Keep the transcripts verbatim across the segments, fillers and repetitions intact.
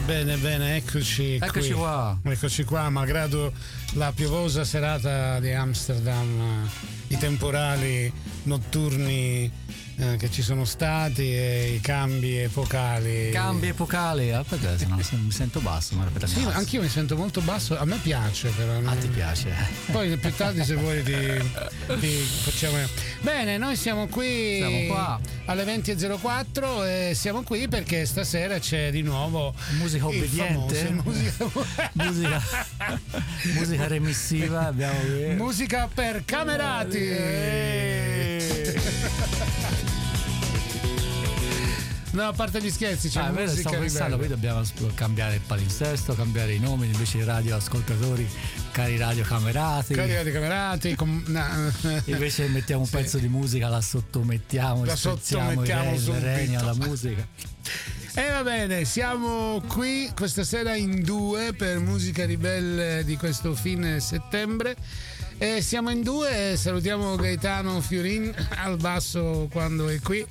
bene, bene, eccoci, eccoci qui. qua. Eccoci qua, malgrado la piovosa serata di Amsterdam, i temporali notturni eh, che ci sono stati e i cambi epocali. Cambi epocali, ah, perché se no mi sento basso, ma per Sì, anch'io mi sento molto basso, a me piace però. Ah, ti piace? Poi più tardi se vuoi ti, ti facciamo. Bene, noi siamo qui siamo qua alle venti e zero quattro e siamo qui perché stasera c'è di nuovo musica obbediente, famoso, musica... musica musica remissiva, abbiamo qui. Musica per camerati. Eeeh. No, a parte gli scherzi, c'è ah, musica. Stavo pensando, poi dobbiamo cambiare il palinsesto, cambiare i nomi invece di radioascoltatori, cari radiocamerati. Cari radiocamerati, com... no. Invece mettiamo un pezzo sì. di musica, la sottomettiamo, la sottomettiamo il regno alla musica. E va bene, siamo qui questa sera in due per Musica Ribelle di questo fine settembre. E siamo in due, salutiamo Gaetano Fiorin al basso quando è qui.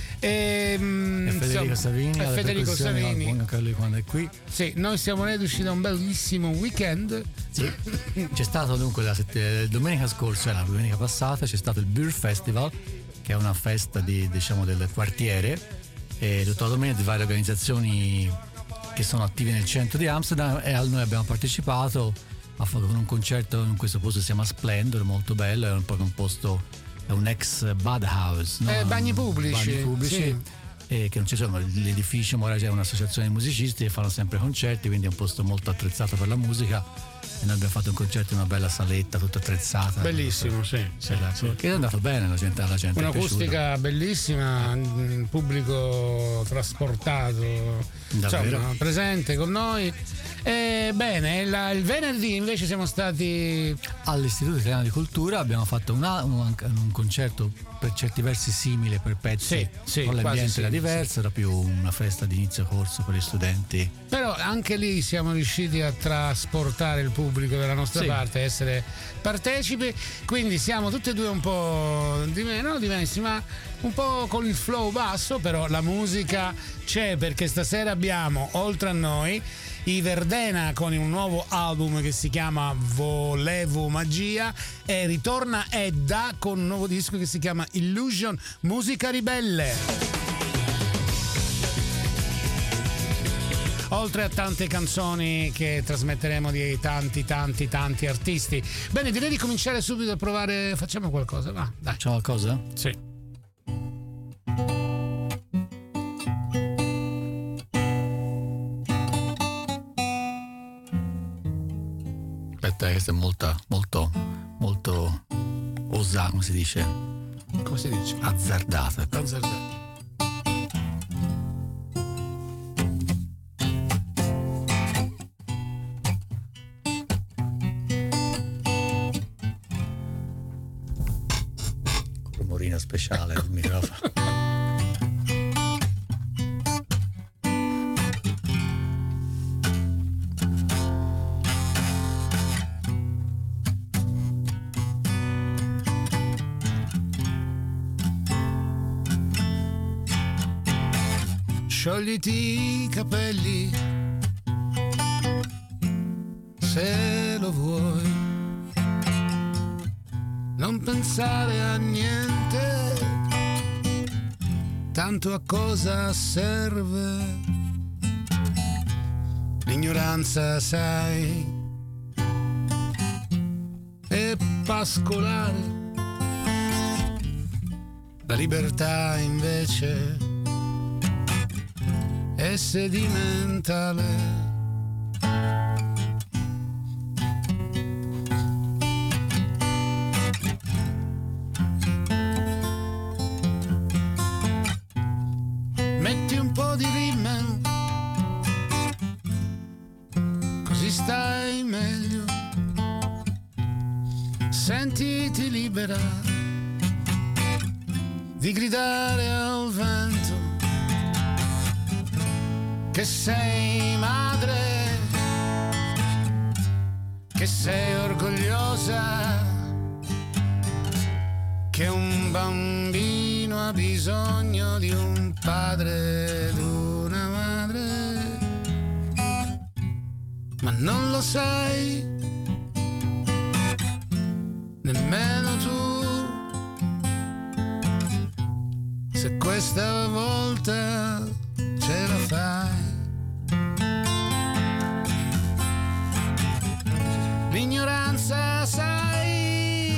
E, e Federico Savini, e Federico Savini anche lui quando è qui. Sì, noi siamo reduci da un bellissimo weekend. Sì. C'è stato dunque la sette, domenica scorsa, la domenica passata, c'è stato il Beer Festival, che è una festa di, diciamo, del quartiere, e tutta la domenica di varie organizzazioni che sono attive nel centro di Amsterdam, e noi abbiamo partecipato. Ha fatto un concerto in questo posto, si chiama Splendor, molto bello, è un po' un posto, è un ex bad house, no? eh, bagni pubblici, bagni pubblici sì. E che non ci sono, l'edificio ora c'è un'associazione di musicisti che fanno sempre concerti, quindi è un posto molto attrezzato per la musica, e noi abbiamo fatto un concerto in una bella saletta tutta attrezzata, bellissimo, sì, sì, sì. Che è andato bene, la gente, la gente un'acustica bellissima, un pubblico trasportato, insomma, presente con noi. E bene, la, il venerdì invece siamo stati all'Istituto Italiano di Cultura, abbiamo fatto una, un, un concerto per certi versi simile per pezzi, sì, sì, con l'ambiente sì, era diverso, sì. Era più una festa di inizio corso per gli studenti, però anche lì siamo riusciti a trasportare il pubblico dalla nostra sì. parte, essere partecipi, quindi siamo tutti e due un po' non diversi, ma un po' con il flow basso, però la musica c'è, perché stasera abbiamo oltre a noi i Verdena con un nuovo album che si chiama Volevo Magia, e ritorna Edda con un nuovo disco che si chiama Illusion, Musica Ribelle. Oltre a tante canzoni che trasmetteremo di tanti tanti tanti artisti. Bene, direi di cominciare subito a provare, facciamo qualcosa, va, dai. Facciamo qualcosa? Sì. Questa è molto, molto, molto osata, come si dice? Come si dice? Azzardata. Azzardata. Rumorino speciale del microfono. Sciogliti i capelli se lo vuoi, non pensare a niente, tanto a cosa serve l'ignoranza, sai, e pascolare, la libertà invece è sedimentale. Metti un po' di rime, così stai meglio, sentiti libera di gridare al vento che sei madre, che sei orgogliosa, che un bambino ha bisogno di un padre ed una madre. ma non lo sai nemmeno tu se questa volta ce la fai. L'ignoranza, sai,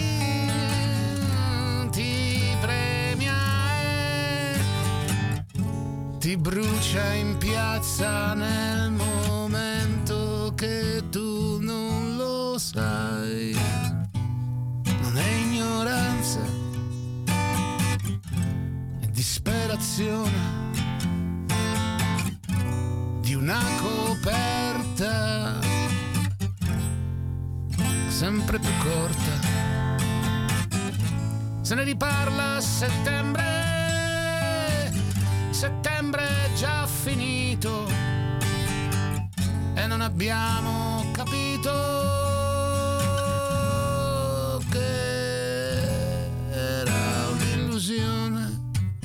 ti premia e ti brucia in piazza nel momento che tu non lo sai. Non è ignoranza, è disperazione di una coperta sempre più corta. Se ne riparla a settembre, settembre è già finito e non abbiamo capito che era un'illusione.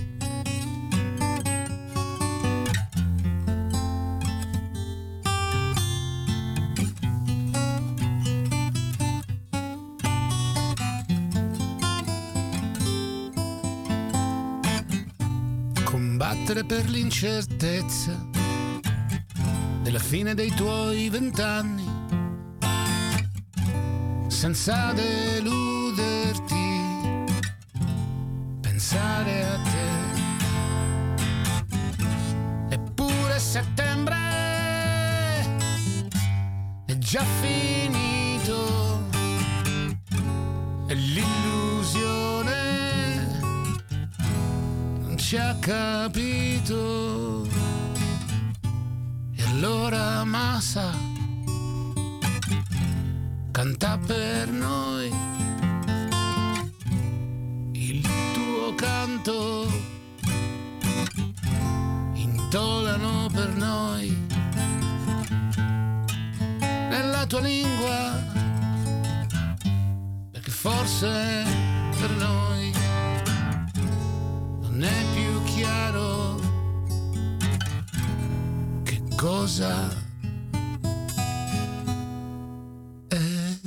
Combattere per l'incertezza della fine dei tuoi vent'anni senza deluderti, pensare a te. Eppure settembre è già finito e l'illusione ci ha capito. E allora Massa canta per noi il tuo canto, intolano per noi nella tua lingua, perché forse per noi non è più chiaro che cosa è.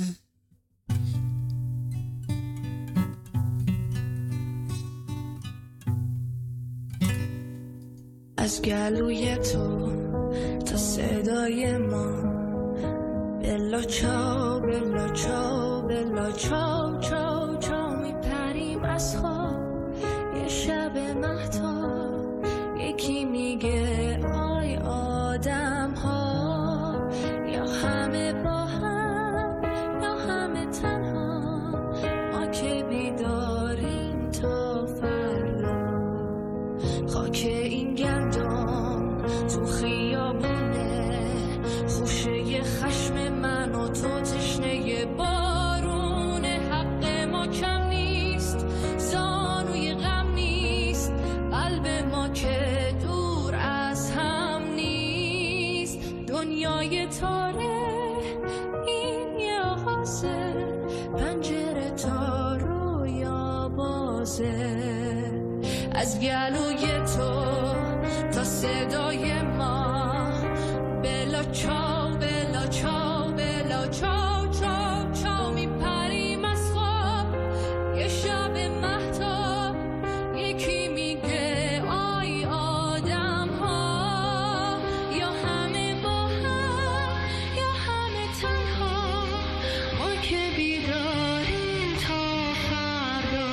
از گلوی تو تا صدای ما بلا چاو بلا چاو بلا چاو چاو چاو میپریم از خواب یه شب مهتاب یکی میگه آی آدم ها یا همه با هم یا همه تنها ما که بیداریم تا فردا خاک این گندم تو خیابونه خوشه خشم من و تو تشنه بارونه حق ما کم نیست زانوی غم نیست قلب ما که دور از هم نیست دنیای تاره این یه آغازه پنجره تا رویا بازه از گلوی تو تا صدای ما بلا چاو بلا چاو بلا چاو چاو چاو میپریم از خواب یه شب مهتاب یکی میگه آی آدم ها یا همه با هم یا همه تنها ما که بیداریم تا فردا.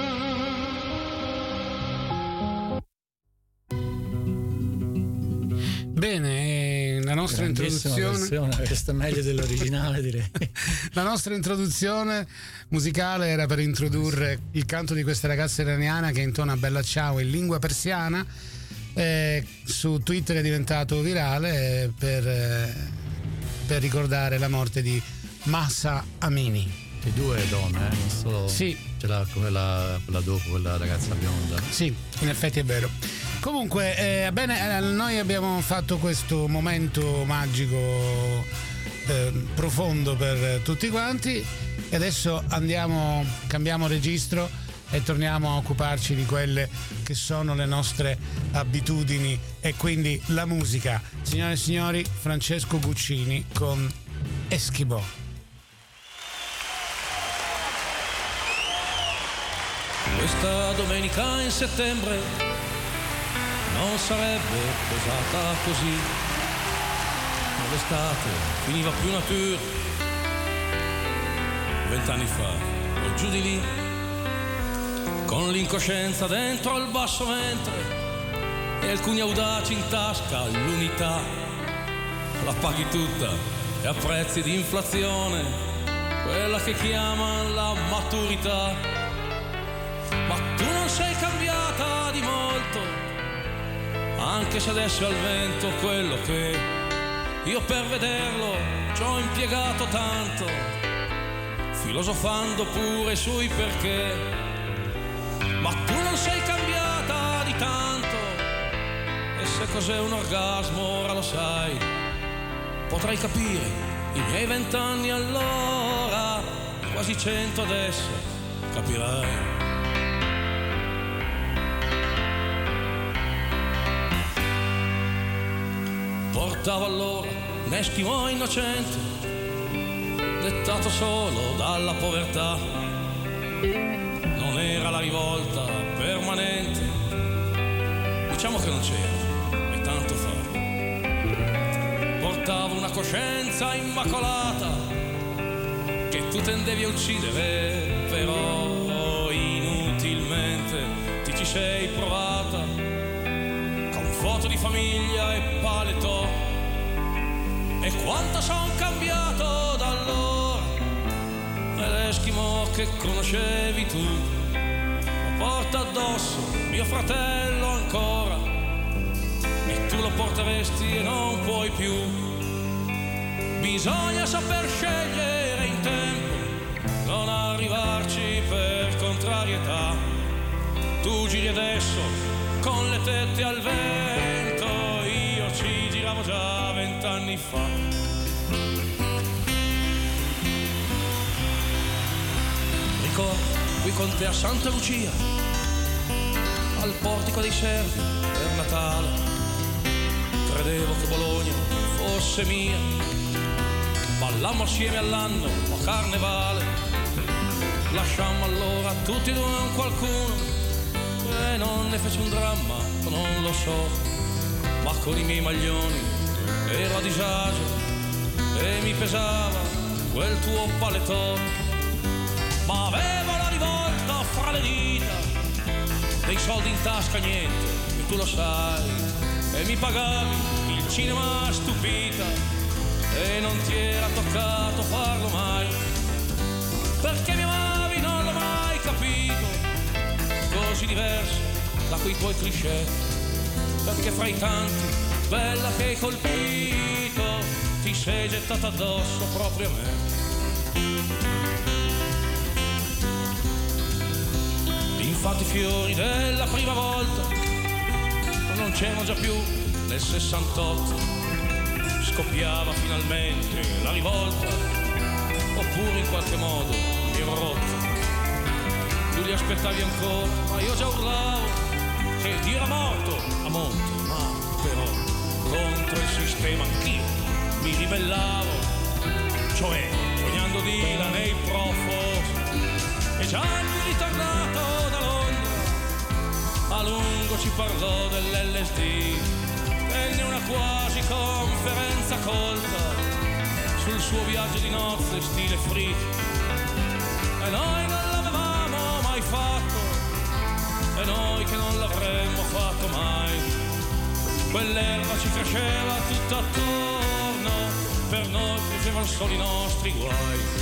Bene, la nostra introduzione, questa è meglio dell'originale, direi. La nostra introduzione musicale era per introdurre il canto di questa ragazza iraniana che intona Bella Ciao in lingua persiana. Eh, su Twitter è diventato virale eh, per, eh, per ricordare la morte di Mahsa Amini. Di due donne, eh? Non solo. Sì. Ce l'ha quella, quella dopo, quella ragazza bionda. Sì, in effetti è vero. Comunque, eh, bene, eh, noi abbiamo fatto questo momento magico eh, profondo per tutti quanti e adesso andiamo, cambiamo registro e torniamo a occuparci di quelle che sono le nostre abitudini e quindi la musica. Signore e signori, Francesco Guccini con Esquimò. Questa domenica in settembre non sarebbe posata così, ma l'estate finiva più natura. Vent'anni fa, o giù di lì, con l'incoscienza dentro al basso ventre e alcuni audaci in tasca, l'unità la paghi tutta e a prezzi di inflazione, quella che chiamano la maturità. Ma tu non sei cambiata di molto, anche se adesso è al vento quello che io per vederlo ci ho impiegato tanto, filosofando pure sui perché. Ma tu non sei cambiata di tanto, e se cos'è un orgasmo ora lo sai. Potrai capire i miei vent'anni allora, quasi cento adesso, capirai. Portavo allora un Esquimò innocente, dettato solo dalla povertà. Non era la rivolta permanente, diciamo che non c'era, e tanto fa. Portavo una coscienza immacolata che tu tendevi a uccidere, però inutilmente ti ci sei provata, con foto di famiglia e paletò. E quanto son cambiato da allora, e l'Esquimò che conoscevi tu lo porta addosso mio fratello ancora, e tu lo porteresti e non puoi più. Bisogna saper scegliere in tempo, non arrivarci per contrarietà. Tu giri adesso con le tette al vento, io ci giravo già vent'anni fa. Ricordo qui con te a Santa Lucia, al portico dei Servi per Natale. Credevo che Bologna fosse mia, ballammo assieme all'anno a Carnevale. Lasciammo allora tutti e due un qualcuno, e non ne fece un dramma, non lo so, ma con i miei maglioni ero a disagio e mi pesava quel tuo paletò. Ma avevo la rivolta fra le dita, dei soldi in tasca niente, e tu lo sai, e mi pagavi il cinema stupita, e non ti era toccato farlo mai, perché mi amavi, non l'ho mai capito, così diverso da quei tuoi cliché, perché fra i tanti, bella che hai colpito, ti sei gettata addosso proprio a me. Infatti i fiori della prima volta non c'erano già più nel sessantotto, scoppiava finalmente la rivolta, oppure in qualche modo mi ero rotto. Tu li aspettavi ancora, ma io già urlavo che Dio era morto a monte, ma però contro il sistema anch'io mi ribellavo, cioè sognando Dylan e il Profos. E Gianni ritornato da Londra a lungo ci parlò dell'L S D, tenne una quasi conferenza colta sul suo viaggio di nozze stile freak, e noi non l'avevamo mai fatto, e noi che non l'avremmo fatto mai. Quell'erba ci cresceva tutta attorno, per noi crescevano solo i nostri guai.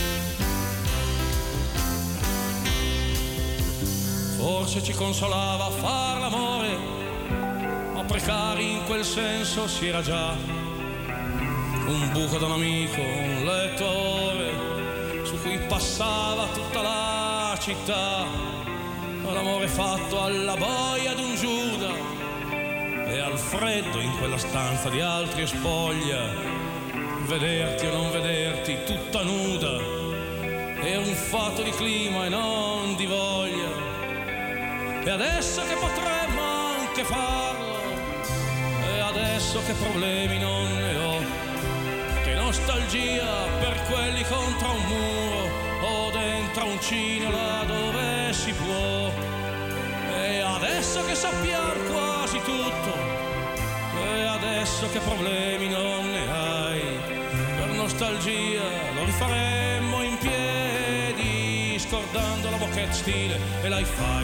Forse ci consolava far l'amore, ma precari in quel senso si era già. Un buco da un amico, un letto a ore, su cui passava tutta la città. L'amore fatto alla boia d'un Giuda, e al freddo in quella stanza di altri e spoglia. Vederti o non vederti tutta nuda, era un fatto di clima e non di voglia. E adesso che potremmo anche farlo, e adesso che problemi non ne ho, che non nostalgia per quelli contro un muro o dentro un cinema là dove si può. E adesso che sappiamo quasi tutto, e adesso che problemi non ne hai, per nostalgia lo rifaremmo in piedi, scordando la moquette stile e l'hi-fi.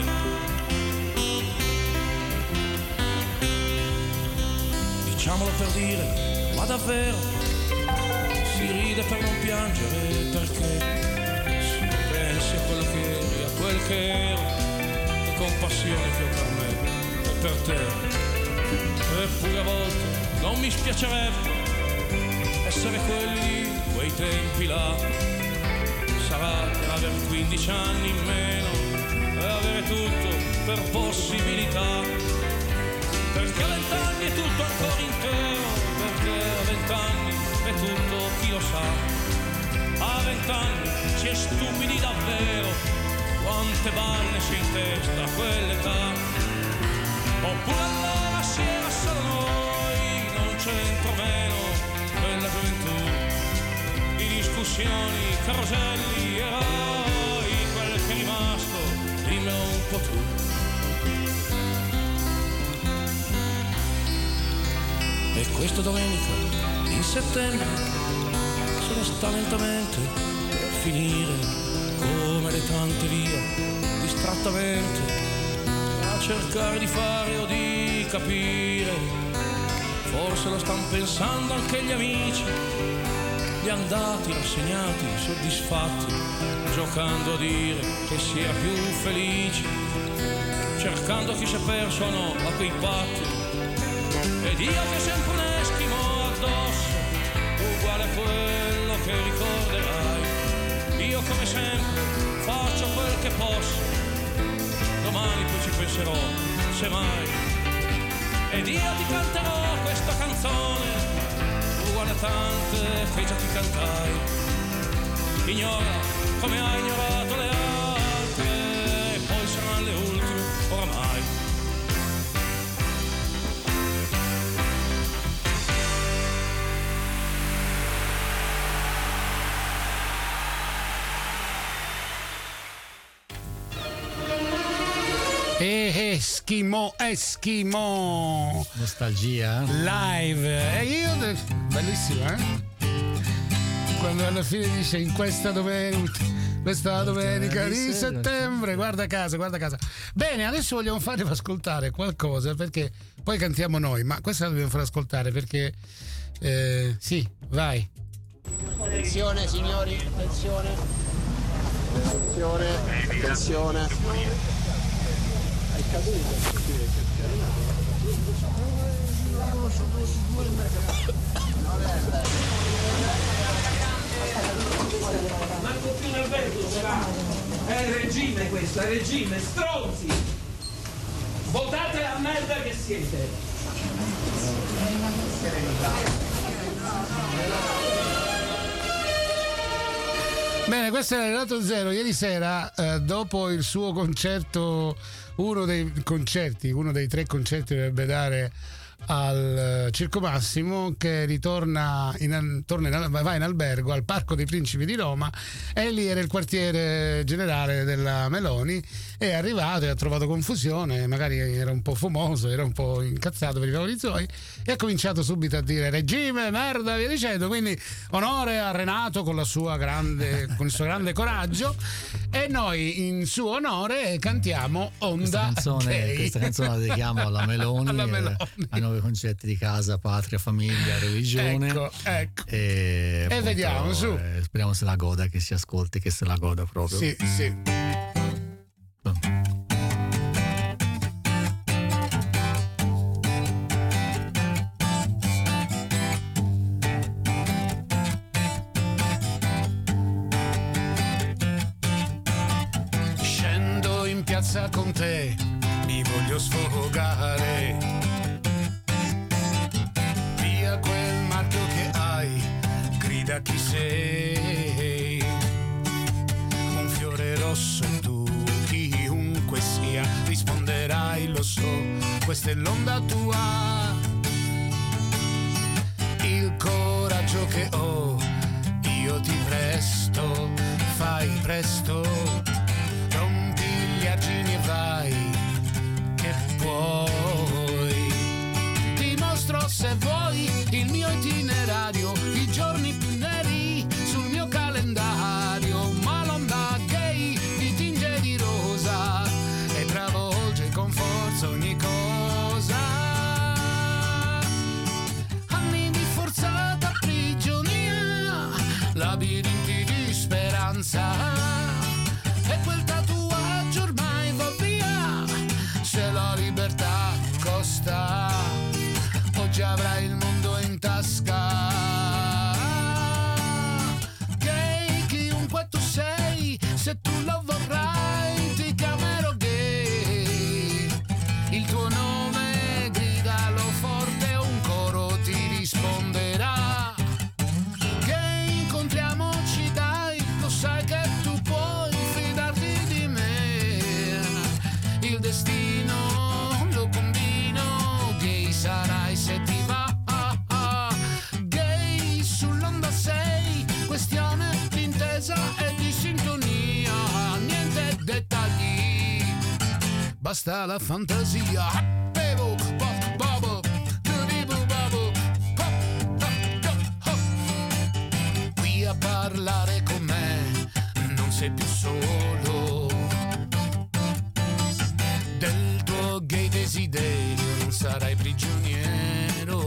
Diciamolo per dire, ma davvero si ride per non piangere, perché si pensi a quello che eri, a quel che ero, che compassione che ho per me e per te. Eppure a volte non mi spiacerebbe essere quelli di quei tempi là. Sarà per avere quindici anni in meno e avere tutto per possibilità, perché a vent'anni è tutto ancora intero, perché a vent'anni è tutto, chi lo sa. A vent'anni si è stupidi davvero, quante balle si in testa a quell'età. Oppure allora si era solo noi, non c'entro meno quella gioventù di discussioni, caroselli, eroi, quel che è rimasto, dimmelo un po' tu. E questo domenica in settembre se ne sta lentamente per finire, come le tante via, distrattamente a cercare di fare o di capire. Forse lo stanno pensando anche gli amici, gli andati, rassegnati, soddisfatti, giocando a dire che si era più felici, cercando chi si è perso o no a quei patti. Ed io che sempre un eschimo addosso, uguale a quello che ricorderai. Io come sempre faccio quel che posso, domani poi ci penserò, semmai. Ed io ti canterò questa canzone, uguale a tante che già ti cantai. Ignora come hai ignorato le altre, e poi saranno le ultime oramai. E Eschimo, Eschimo, nostalgia live. E io, bellissimo, eh? Quando alla fine dice in questa domenica, questa domenica di settembre, guarda caso, guarda caso. Bene, adesso vogliamo farvi ascoltare qualcosa, perché poi cantiamo noi, ma questa la dobbiamo far ascoltare perché eh, sì, vai. Attenzione signori, attenzione. Attenzione, attenzione. Manco più nel vento sarà. È il regime questo, è il regime, stronzi! Votate la merda che siete! Bene, questo era Relato Zero. Ieri sera, eh, dopo il suo concerto, uno dei concerti, uno dei tre concerti dovrebbe dare al Circo Massimo, che ritorna in, torna in, va in albergo al Parco dei Principi di Roma, e lì era il quartiere generale della Meloni. È arrivato e ha trovato confusione, magari era un po' fumoso, era un po' incazzato per i cavoli suoi, e ha cominciato subito a dire regime, merda, via dicendo. Quindi onore a Renato con la sua grande, con il suo grande coraggio, e noi in suo onore cantiamo Onda questa canzone, Gay. questa canzone la dedichiamo alla Meloni, alla Meloni. Eh, ai nuovi concetti di casa, patria, famiglia, religione. Ecco, ecco. E, e appunto, vediamo su. Eh, speriamo se la goda, che si ascolti, che se la goda proprio. Sì, sì. Scendo in piazza con te, mi voglio sfogare. Via quel marchio che hai, grida chi sei. Un fiore rosso e tu, chiunque sia, risponderai, lo so, questa è l'onda tua. Il coraggio che ho labirinti di speranza. E quel tatuaggio ormai va via, se la libertà costa, oggi avrai il mondo in tasca. Gay, chiunque tu sei, se tu lo vorrai ti chiamerò gay. Il tuo nome gridalo forte, un coro ti risponderà. Gay, incontriamoci dai, lo sai che tu puoi fidarti di me. Il destino lo combino, gay sarai se ti va. Gay, sull'onda sei, questione di intesa e di sintonia. Niente dettagli, basta la fantasia. Bevo, pop, bobo, tudibu, bobo, pop, pop, pop. Qui a parlare con me non sei più solo. Del tuo gay desiderio non sarai prigioniero.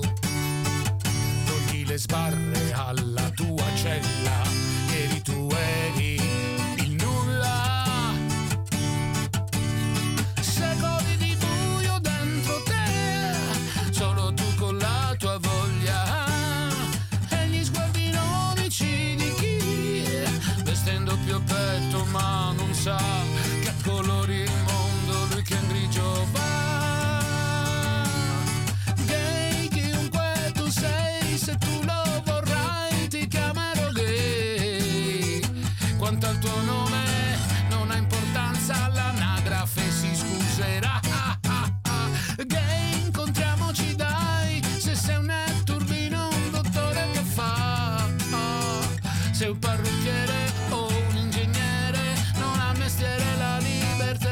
Togli le sbarre alla tua cella, eri tu eri il nulla. Secoli di buio dentro te, solo tu con la tua voglia. E gli sguardi ironici di chi, vestendo più a petto ma non sa che colori il mondo, lui che in grigio va. Gay, chiunque tu sei, se tu lo vorrai ti chiamerò gay. Quanto al tuo nome non ha importanza, l'anagrafe si scuserà. Gay, incontriamoci dai, se sei un netturbino, un dottore che fa. Sei un parrucchiere o un ingegnere, non ha mestiere la libertà.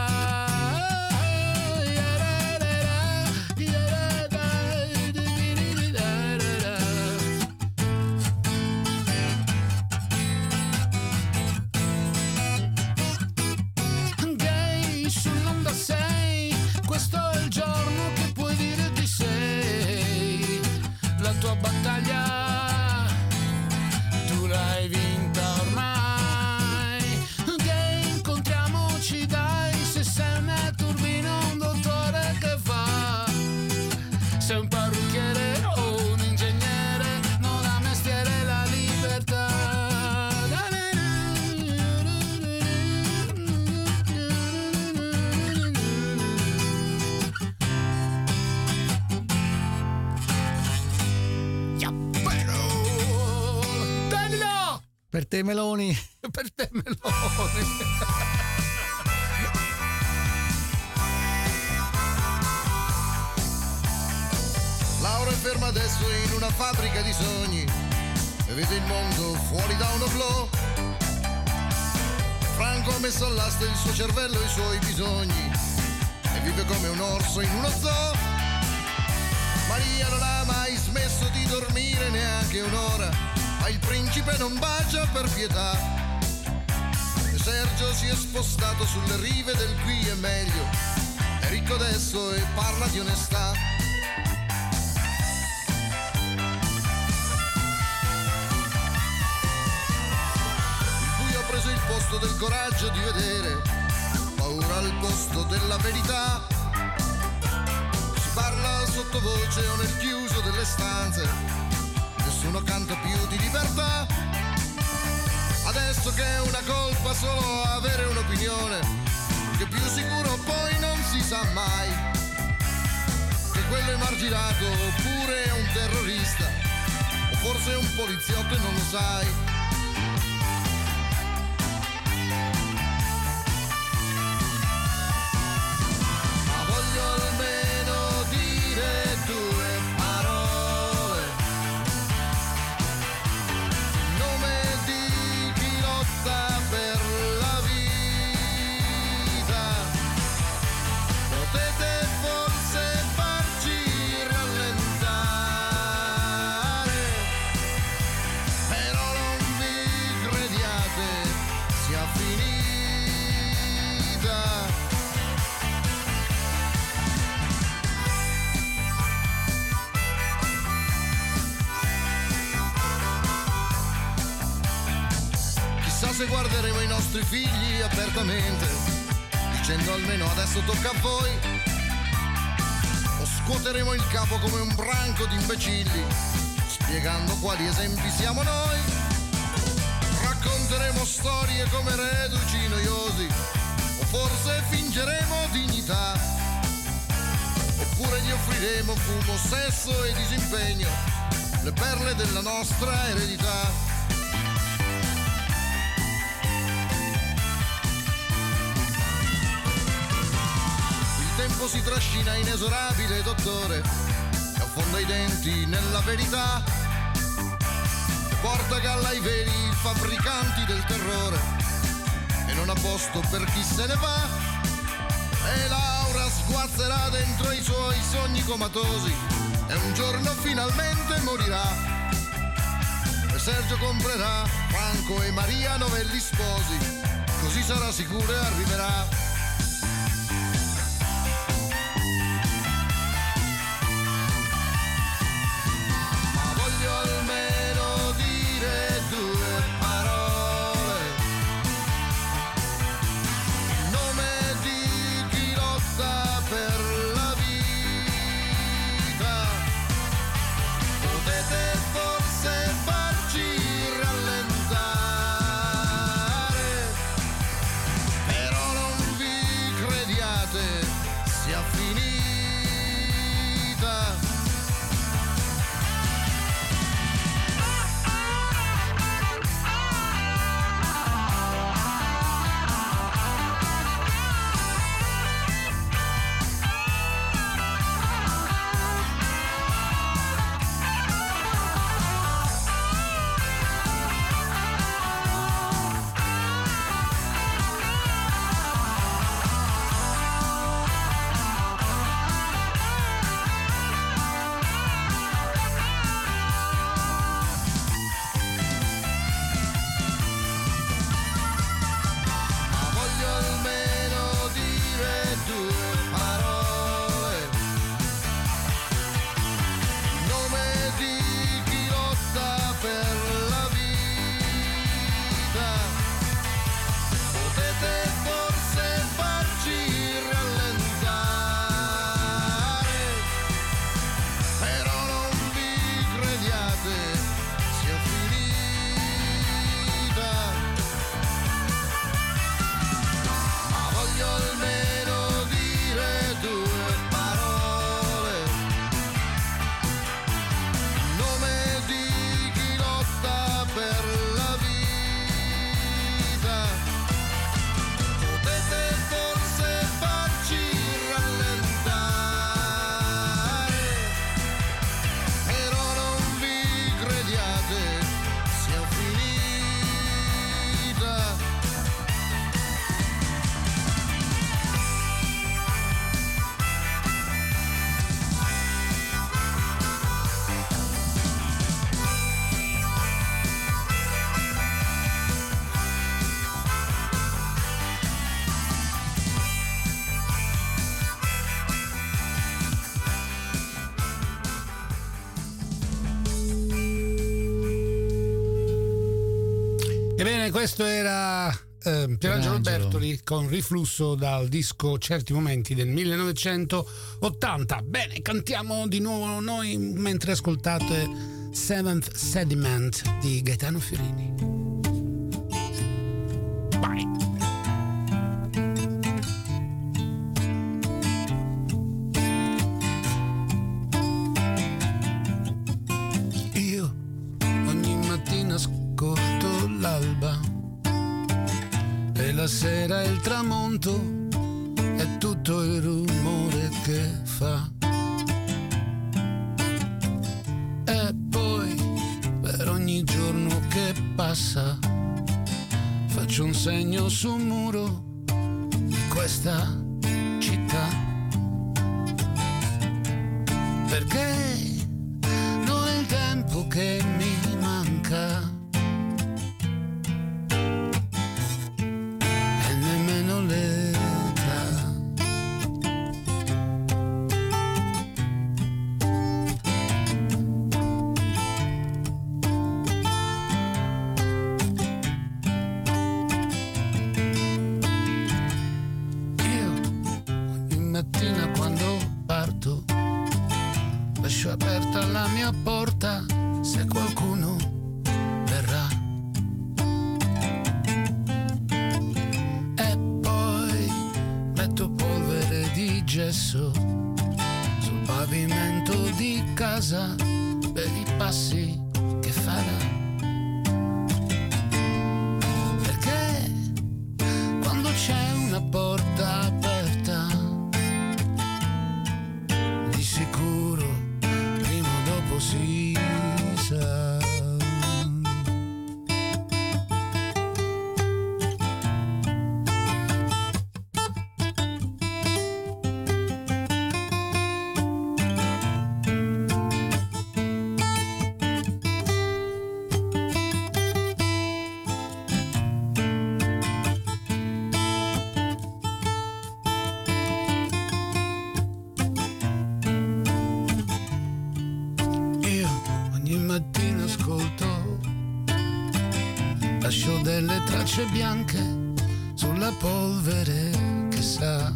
Gay, sull'onda sei, questo è il giorno che puoi dire chi sei. La tua battaglia tu l'hai vinta ormai. Gay, incontriamoci dai, se sei un turbino, un dottore che fa. Sei un parrucchiere o un ingegnere, non ha mestiere la libertà. Danilo! Per te Meloni. Per te Meloni. Laura è ferma adesso in una fabbrica di sogni e vede il mondo fuori da uno flow. Franco ha messo all'asta il suo cervello e i suoi bisogni e vive come un orso in uno zoo. Maria non ha mai smesso di dormire neanche un'ora, ma il principe non bacia per pietà. E Sergio si è spostato sulle rive del qui e meglio, è ricco adesso e parla di onestà. Il preso il posto del coraggio di vedere, paura al posto della verità. Si parla sottovoce o nel chiuso delle stanze, nessuno canta più di libertà. Adesso che è una colpa solo avere un'opinione, che più sicuro poi non si sa mai, che quello emarginato oppure è un terrorista o forse è un poliziotto e non lo sai. Almeno dire due parole, nome di chi lotta per la vita. Potete forse farci rallentare, però non forse guarderemo i nostri figli apertamente, dicendo almeno adesso tocca a voi, o scuoteremo il capo come un branco di imbecilli, spiegando quali esempi siamo noi. Racconteremo storie come reduci noiosi, o forse fingeremo dignità, oppure gli offriremo fumo, sesso e disimpegno, le perle della nostra eredità. Il tempo si trascina inesorabile, dottore, e affonda i denti nella verità, porta a galla i veri fabbricanti del terrore, e non a posto per chi se ne va. E Laura sguazzerà dentro i suoi sogni comatosi, e un giorno finalmente morirà. E Sergio comprerà Franco e Maria novelli sposi, così sarà sicuro e arriverà. Ebbene, questo era eh, Pierangelo Bertoli con Riflusso dal disco Certi Momenti del millenovecentottanta. Bene, cantiamo di nuovo noi mentre ascoltate Seventh Sediment di Gaetano Fiorini. Vai! Io ogni mattina ascolto l'alba e la sera il tramonto e tutto il rumore che fa. E poi per ogni giorno che passa faccio un segno su un muro di questa città, perché non è il tempo che mi manca e nemmeno l'età. gesso sul pavimento di casa per i passi che farà. Perché quando c'è una porta aperta, di sicuro prima o dopo si sa. Bianche sulla polvere che sa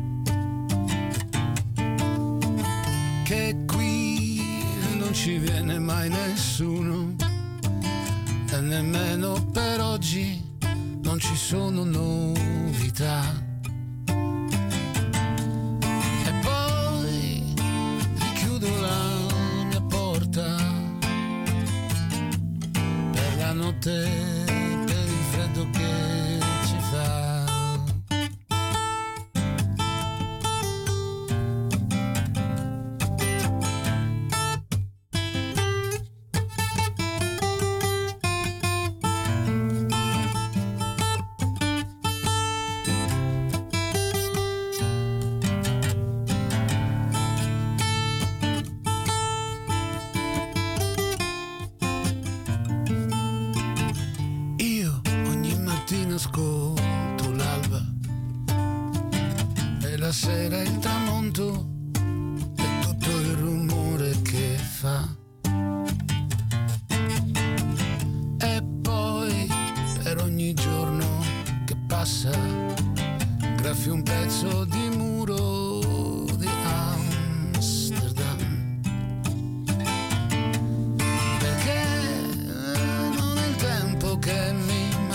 che qui non ci viene mai nessuno e nemmeno per oggi non ci sono novità. E poi richiudo la mia porta per la notte che ci fa. Ascolto l'alba e la sera il tramonto e tutto il rumore che fa. E poi per ogni giorno che passa graffi un pezzo di muro di Amsterdam. Perché non è il tempo che mi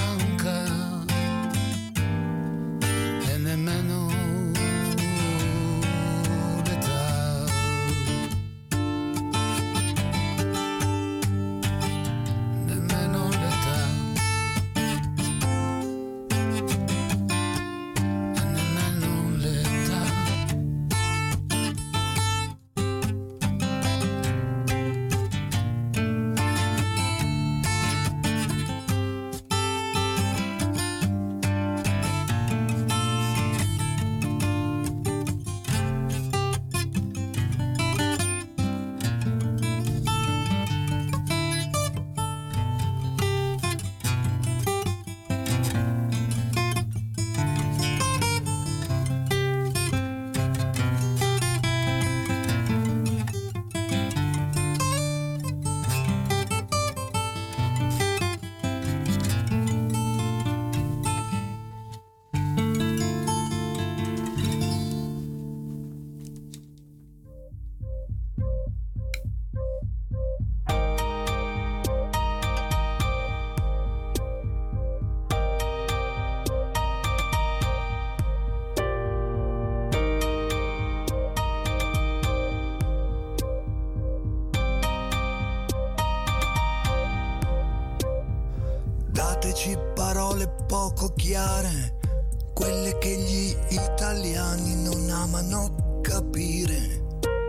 Dateci parole poco chiare, quelle che gli italiani non amano capire.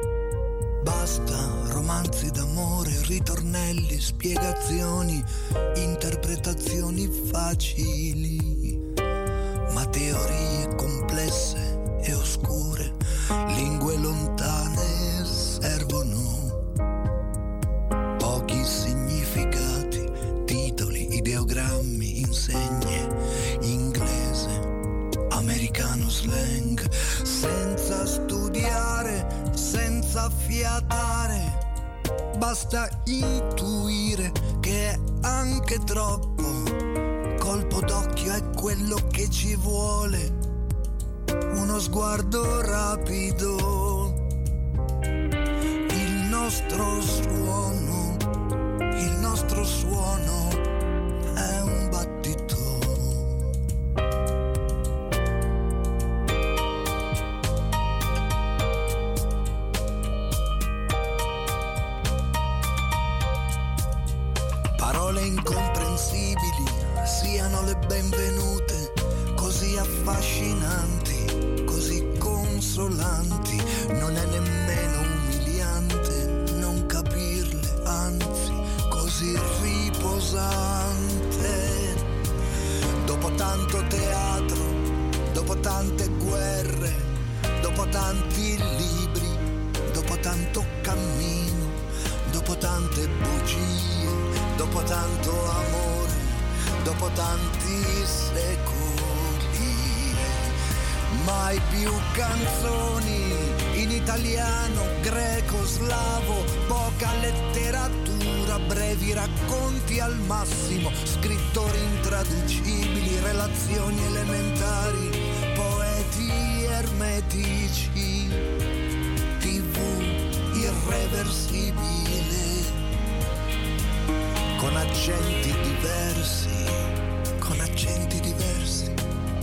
Basta romanzi d'amore, ritornelli, spiegazioni, interpretazioni facili, ma teorie complesse e oscure, lingue lontane servono. Pochi significati, titoli, ideogrammi, insegne, inglese, americano slang, senza studiare, senza fiatare, basta intuire che è anche troppo. Colpo d'occhio è quello che ci vuole, uno sguardo rapido, il nostro suono, il nostro suono è un battito. parole incomprensibili siano le benvenute, così affascinanti, così consolanti. Non è nemmeno umiliante non capirle, anzi così riposante. Dopo tanto teatro, dopo tante guerre, dopo tanti libri, dopo tanto cammino, dopo tante bugie, dopo tanto amore, dopo tanti secoli, mai più canzoni in italiano, greco, slavo, poca letteratura, brevi racconti al massimo, scrittori intraducibili, relazioni elementari, poeti ermetici, tivù irreversibile, con accenti diversi, con accenti diversi,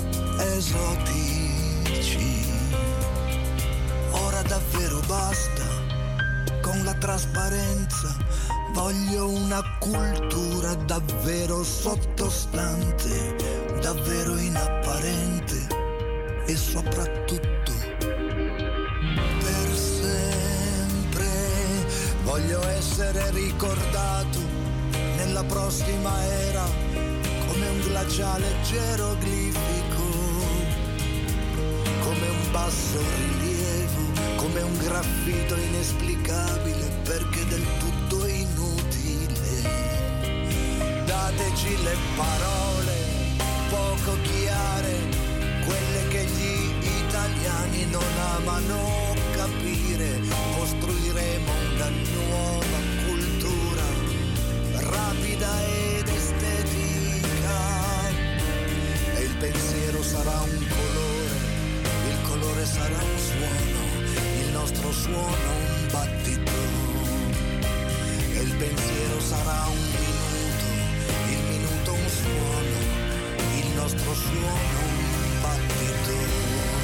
esotici. Ora davvero basta con la trasparenza, voglio una cultura davvero sottostante, davvero inapparente e soprattutto per sempre. Voglio essere ricordato nella prossima era come un glaciale geroglifico, come un basso rilievo, come un graffito inesplicabile perché del tutto inutile. Dateci le parole poco chiare, quelle che gli italiani non amano capire. Costruiremo una nuova cultura rapida ed estetica, e il pensiero sarà un colore, il colore sarà un suono, il nostro suono un battito, e il pensiero sarà un minuto, il minuto un suono, il nostro suono un battito.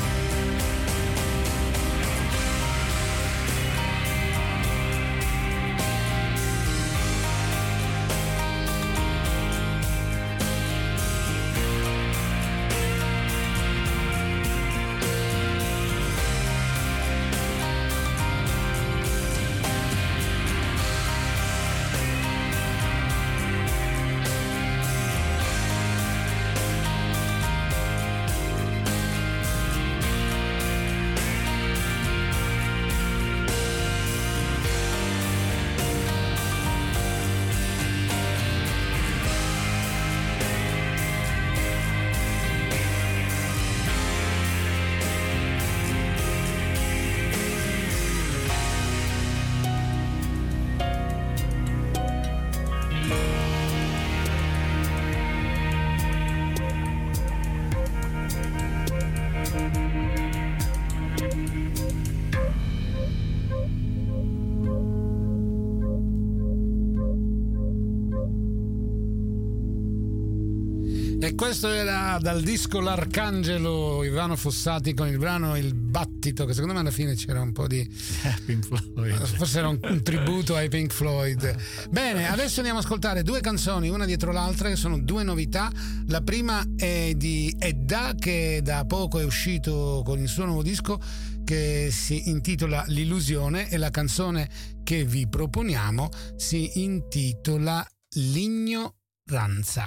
E questo era dal disco L'Arcangelo, Ivano Fossati con il brano Il Battito, che secondo me alla fine c'era un po' di Pink Floyd. Forse era un, un tributo ai Pink Floyd. Bene, adesso andiamo ad ascoltare due canzoni, una dietro l'altra, che sono due novità. La prima è di Edda, che da poco è uscito con il suo nuovo disco che si intitola L'Illusione, e la canzone che vi proponiamo si intitola L'Ignoranza.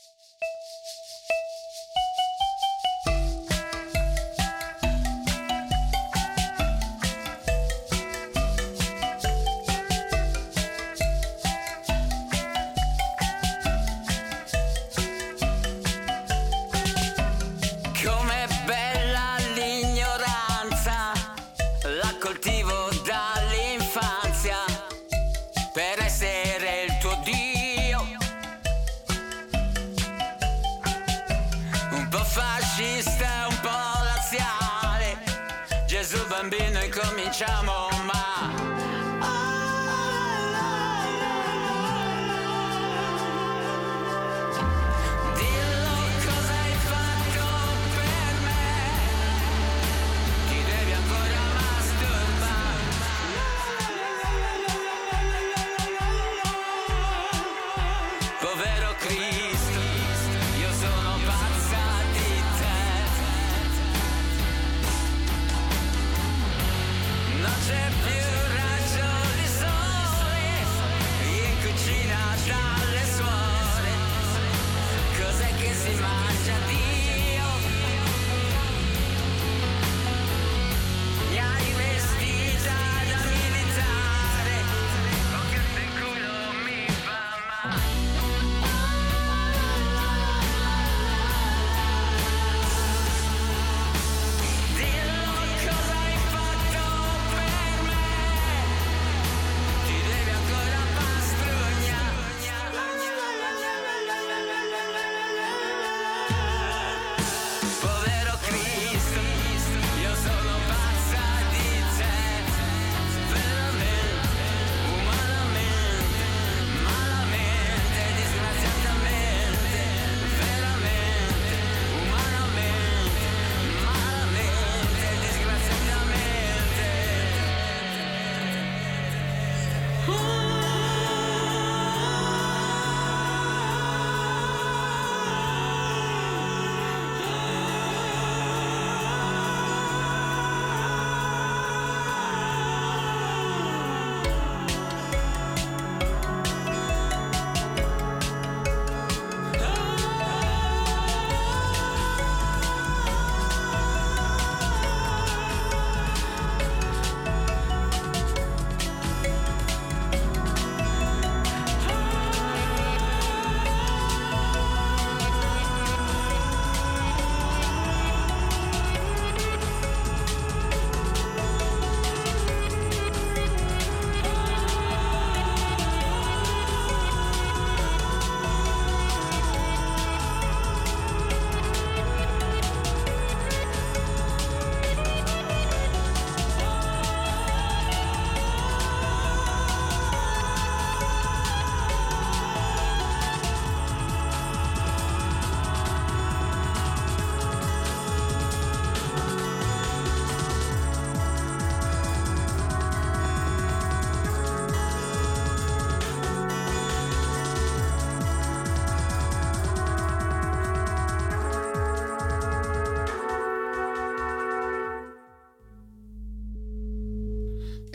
Bambino, incominciamo, ma dillo cosa hai fatto per me, ti devi ancora masturbare.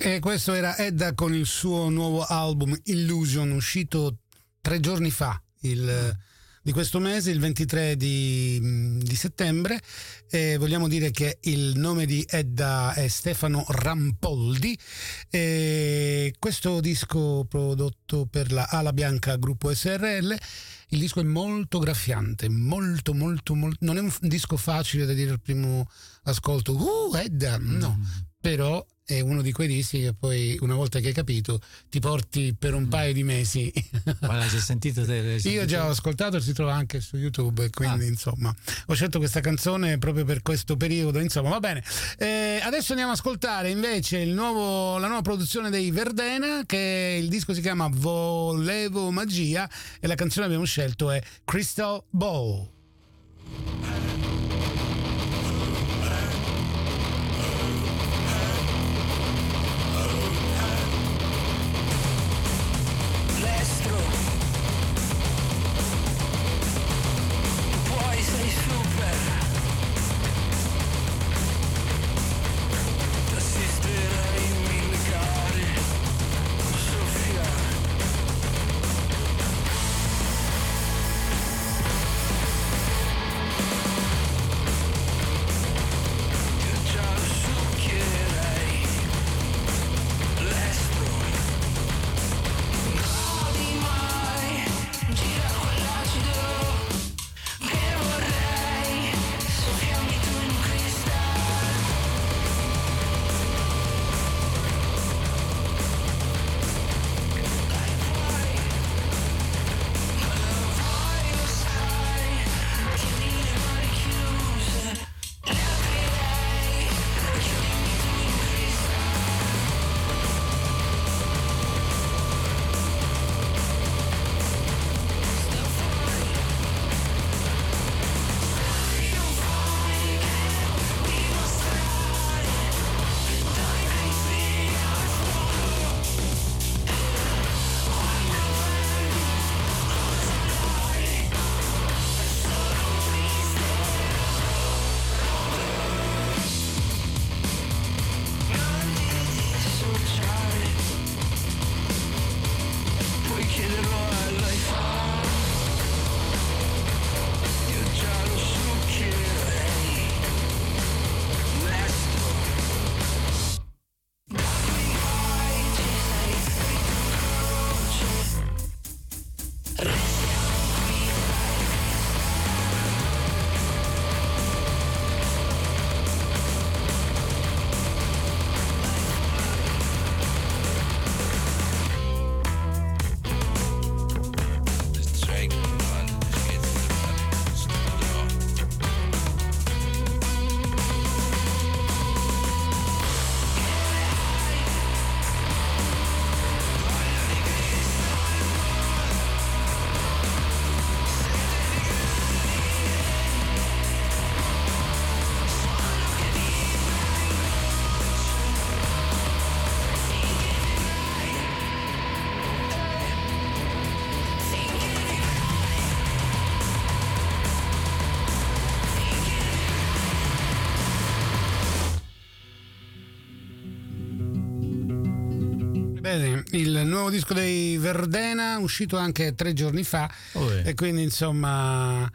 E questo era Edda con il suo nuovo album Illusion, uscito tre giorni fa, il, di questo mese, il ventitré di, di settembre. E vogliamo dire che il nome di Edda è Stefano Rampoldi. E questo disco prodotto per la Ala Bianca Gruppo S R L. Il disco è molto graffiante, molto molto molto. Non è un disco facile da dire al primo ascolto. Uh, Edda, no, mm. però è uno di quei dischi che poi, una volta che hai capito, ti porti per un mm. paio di mesi. Guarda, si è sentito te, sentito? Io già ho ascoltato, si trova anche su YouTube, quindi ah. insomma ho scelto questa canzone proprio per questo periodo, insomma va bene. Eh, adesso andiamo ad ascoltare invece il nuovo, la nuova produzione dei Verdena, che il disco si chiama Volevo Magia e la canzone che abbiamo scelto è Crystal Ball. Il nuovo disco dei Verdena, uscito anche tre giorni fa, oh eh. e quindi insomma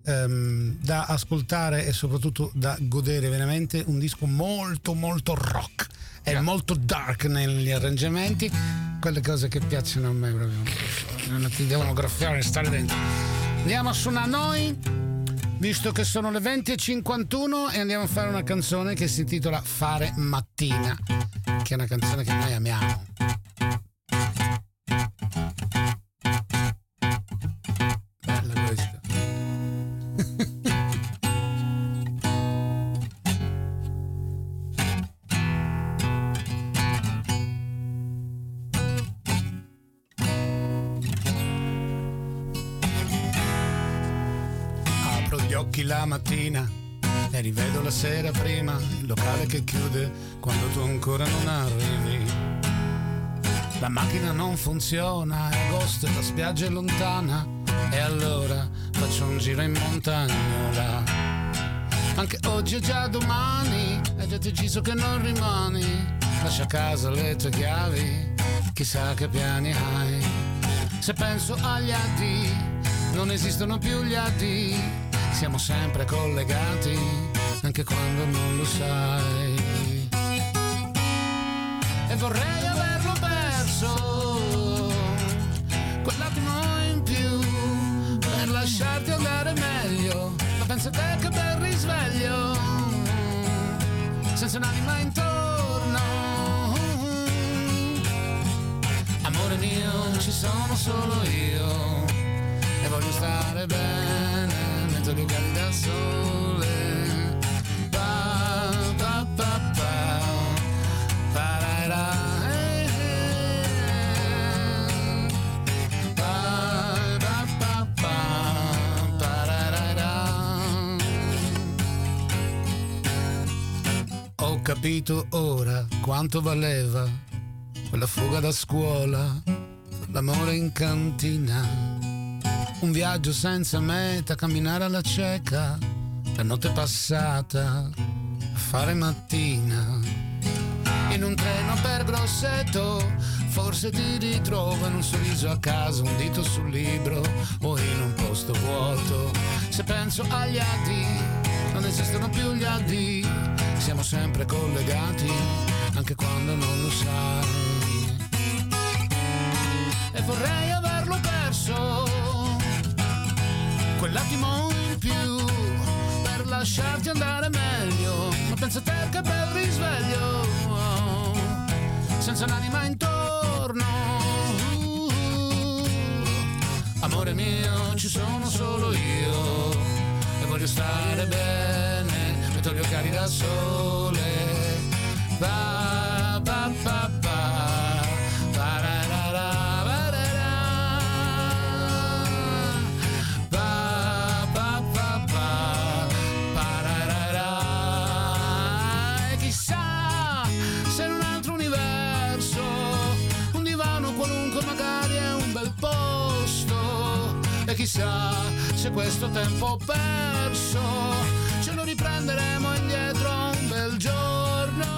um, da ascoltare e soprattutto da godere, veramente un disco molto molto rock e yeah. molto dark negli arrangiamenti, quelle cose che piacciono a me proprio, non ti devono graffiare e stare dentro. Andiamo a suonare noi, visto che sono le venti e cinquantuno, e andiamo a fare una canzone che si intitola Fare Mattina, che è una canzone che noi amiamo. Bella questa. Apro gli occhi la mattina e rivedo la sera prima, il locale che chiude quando tu ancora non arrivi. La macchina non funziona, è agosto e la spiaggia è lontana, e allora faccio un giro in montagnola. Anche oggi è già domani, hai già deciso che non rimani, lascia a casa le tue chiavi, chissà che piani hai. Se penso agli addii, non esistono più gli addii, siamo sempre collegati, anche quando non lo sai. E vorrei averlo perso, quell'attimo in più, per lasciarti andare meglio, ma pensa a te che bel risveglio, senza un'anima intorno. Amore mio, ci sono solo io, e voglio stare bene, metto gli occhiali da sole. Pa, pa, pa, pa, pararà, eh, eh. Pa, pa, pa, pa, pararà. Ho capito ora quanto valeva quella fuga da scuola, l'amore in cantina, un viaggio senza meta, camminare alla cieca, la notte passata a fare mattina. In un treno per Grosseto forse ti ritrovo, in un sorriso a caso, un dito sul libro o in un posto vuoto. Se penso agli addii, non esistono più gli addii, siamo sempre collegati, anche quando non lo sai. E vorrei averlo perso, quell'attimo in più, per lasciarti andare meglio, ma pensa a te che bel risveglio, senza un'anima intorno. Amore mio, ci sono solo io, e voglio stare bene, metto gli occhiali da sole. Pa, pa, pa, pa, pararara, pararà. Pa, pa, pa, pa, pararara. E chissà se in un altro universo un divano qualunque magari è un bel posto. E chissà se questo tempo perso ce lo riprenderemo indietro un bel giorno.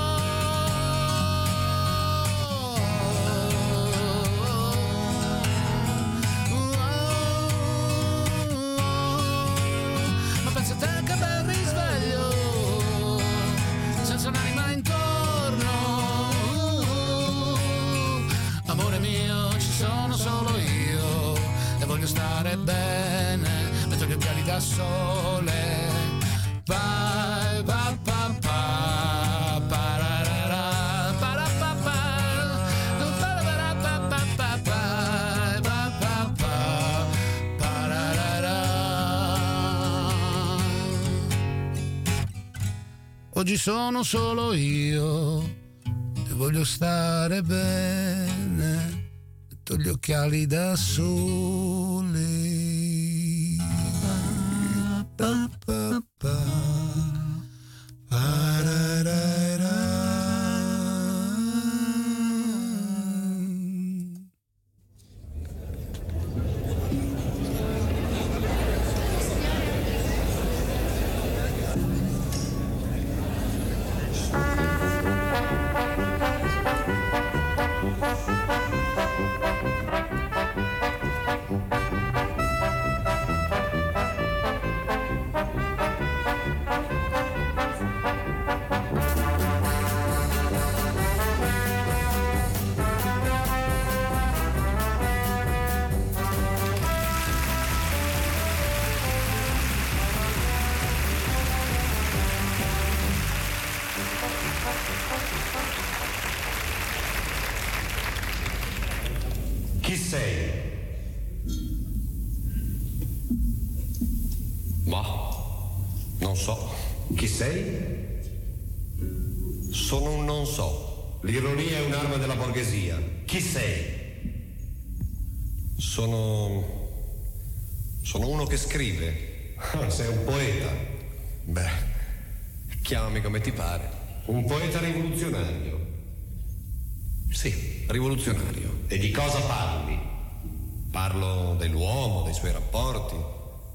Ma pensa a te che bel risveglio, senza un'anima intorno. Amore mio, ci sono solo io, e voglio stare bene, metto gli occhiali da sole. Pa, pa, pa, pa, pararara, parappa, parappa, pa, pa, pa, pa, pararara. Oggi sono solo io, e voglio stare bene, metto gli occhiali da sole. Pa, pa, pa, pararara. Chi sei? Ma non so. Chi sei? Sono un non so. L'ironia è un'arma della borghesia. Chi sei? Sono... sono uno che scrive. Sei un poeta. Beh, chiamami come ti pare. Un poeta rivoluzionario. Sì, rivoluzionario. E di cosa parli? Parlo dell'uomo, dei suoi rapporti,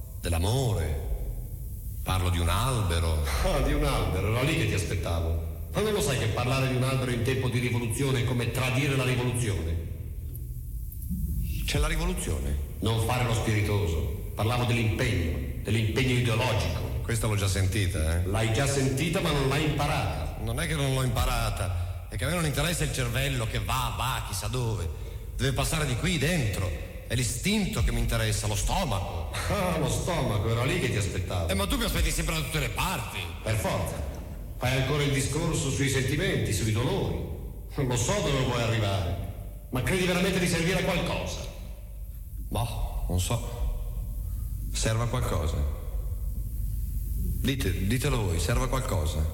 dell'amore. Parlo di un albero. Ah, di un albero, era lì che ti aspettavo. Ma non lo sai che parlare di un albero in tempo di rivoluzione è come tradire la rivoluzione? C'è la rivoluzione? Non fare lo spiritoso. Parlavo dell'impegno, dell'impegno ideologico. Questa l'ho già sentita, eh? L'hai già sentita ma non l'hai imparata. Non è che non l'ho imparata, è che a me non interessa il cervello che va, va, chissà dove. Deve passare di qui dentro. È l'istinto che mi interessa, lo stomaco. Ah, lo stomaco, era lì che ti aspettavo. Eh, ma tu mi aspetti sempre da tutte le parti. Per forza. Fai ancora il discorso sui sentimenti, sui dolori. Lo so dove vuoi arrivare, ma credi veramente di servire a qualcosa? Boh, non so. Serve a qualcosa. Dite, ditelo voi, serve a qualcosa.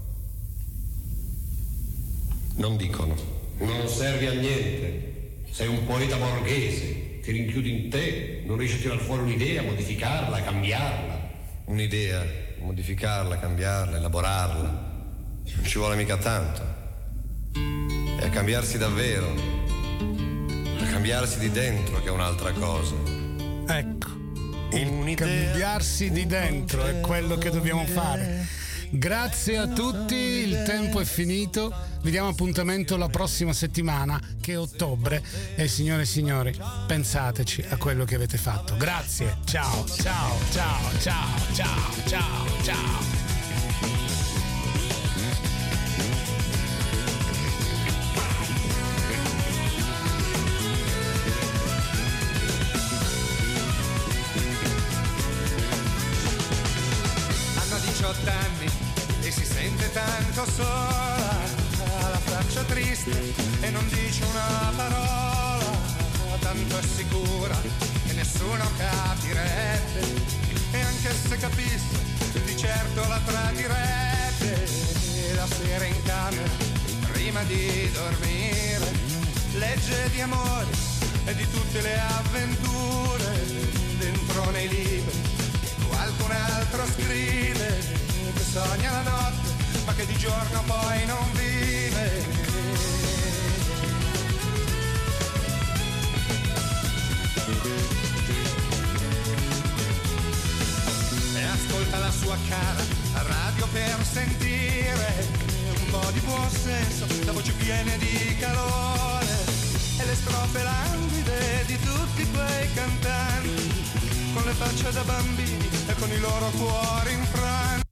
Non dicono. Non servi a niente. Sei un poeta borghese. Ti rinchiudi in te, non riesci a tirar fuori un'idea, modificarla, cambiarla. Un'idea, modificarla, cambiarla, elaborarla. Non ci vuole mica tanto. È a cambiarsi davvero. A cambiarsi di dentro che è un'altra cosa. Ecco, il cambiarsi di dentro è quello che dobbiamo fare. Grazie a tutti, il tempo è finito. Vi diamo appuntamento la prossima settimana, che è ottobre, e signore e signori, pensateci a quello che avete fatto. Grazie, ciao, ciao, ciao, ciao, ciao, ciao, ciao. diciotto anni e si sente tanto sola, ha la faccia triste e non dice una parola, tanto è sicura che nessuno capirebbe, e anche se capisse di certo la tradirebbe. La sera in camera prima di dormire legge di amore e di tutte le avventure dentro nei libri. Qualcun altro scrive che sogna la notte ma che di giorno poi non vive. E ascolta la sua cara radio per sentire un po' di buon senso, la voce piena di calore e le strofe languide di tutti quei cantanti con le facce da bambini e con i loro cuori in frana.